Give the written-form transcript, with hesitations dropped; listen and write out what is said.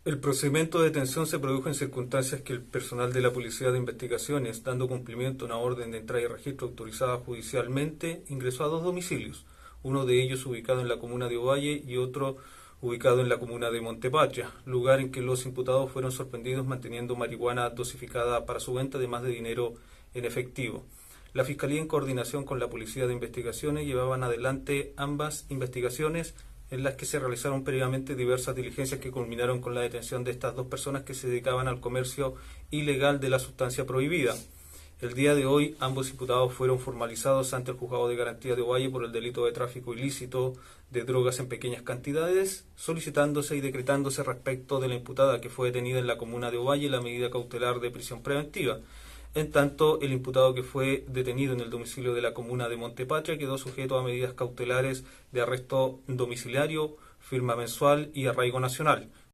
El procedimiento de detención se produjo en circunstancias que el personal de la Policía de Investigaciones, dando cumplimiento a una orden de entrada y registro autorizada judicialmente, ingresó a dos domicilios, uno de ellos ubicado en la comuna de Ovalle y otro ubicado en la comuna de Montepatria, lugar en que los imputados fueron sorprendidos manteniendo marihuana dosificada para su venta, además de dinero en efectivo. La Fiscalía, en coordinación con la Policía de Investigaciones, llevaban adelante ambas investigaciones, en las que se realizaron previamente diversas diligencias que culminaron con la detención de estas dos personas que se dedicaban al comercio ilegal de la sustancia prohibida. El día de hoy, ambos imputados fueron formalizados ante el Juzgado de Garantía de Ovalle por el delito de tráfico ilícito de drogas en pequeñas cantidades, solicitándose y decretándose respecto de la imputada que fue detenida en la comuna de Ovalle la medida cautelar de prisión preventiva. En tanto, el imputado que fue detenido en el domicilio de la comuna de Montepatria quedó sujeto a medidas cautelares de arresto domiciliario, firma mensual y arraigo nacional.